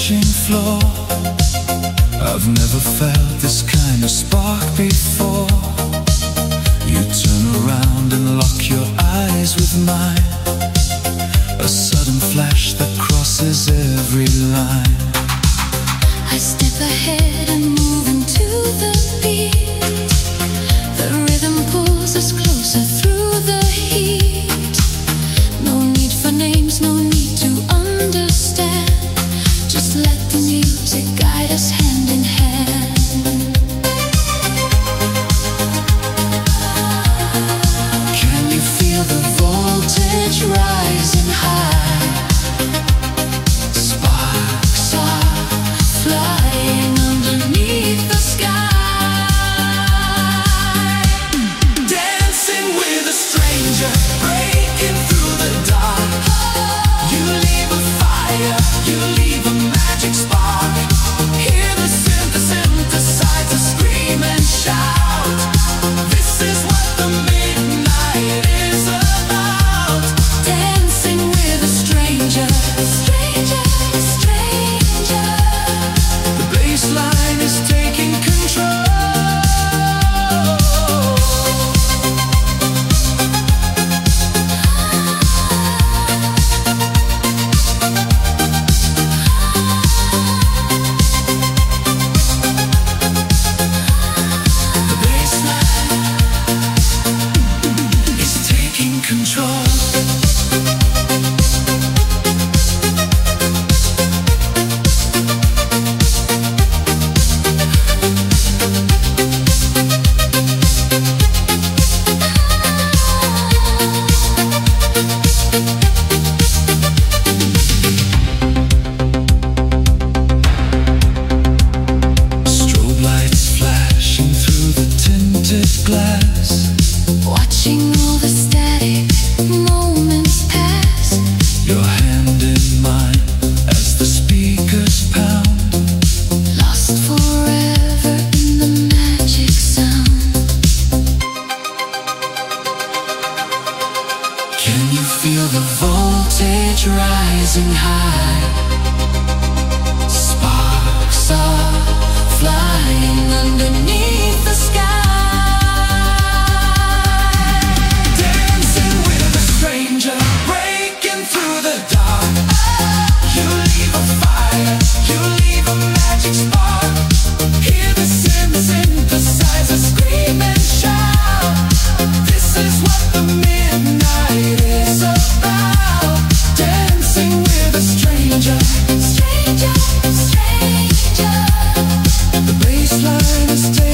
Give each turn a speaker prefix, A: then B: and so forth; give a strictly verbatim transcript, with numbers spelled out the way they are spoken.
A: threshing floor. I've never felt this kind of spark before. You turn around and lock your eyes with mine. A sudden flash that crosses every line.
B: I step ahead and move into the beat. The rhythm pulls us closer through the heat. No need for names, no need to understand. Just let the music guide us hand in hand. Can you feel the voltage rising high? Sparks are flying underneath the sky. Dancing with a stranger, breaking through the dark. You leave a fire, you leave a magic spark. Hear the synth, the synthesizer scream and shout. This is what the midnight is about. Dancing with a stranger, stranger, stranger. The bassline is taking control. The bassline is taking control. Strobe lights flashing through the tinted glass. Watching all the static moments pass.
A: Your hand in mine as the speakers pound.
B: Lost forever in the magic sound.
A: Can you feel the voltage rising high?
B: Sparks are flying underneath the sky.
A: Dancing with a stranger, breaking through the dark. You leave a fire, you leave a magic spark. Hear the synth, synthesizer scream and shout. This is what the midnight is about. Dancing with a stranger,
B: Stranger, stranger.
A: the bassline is taking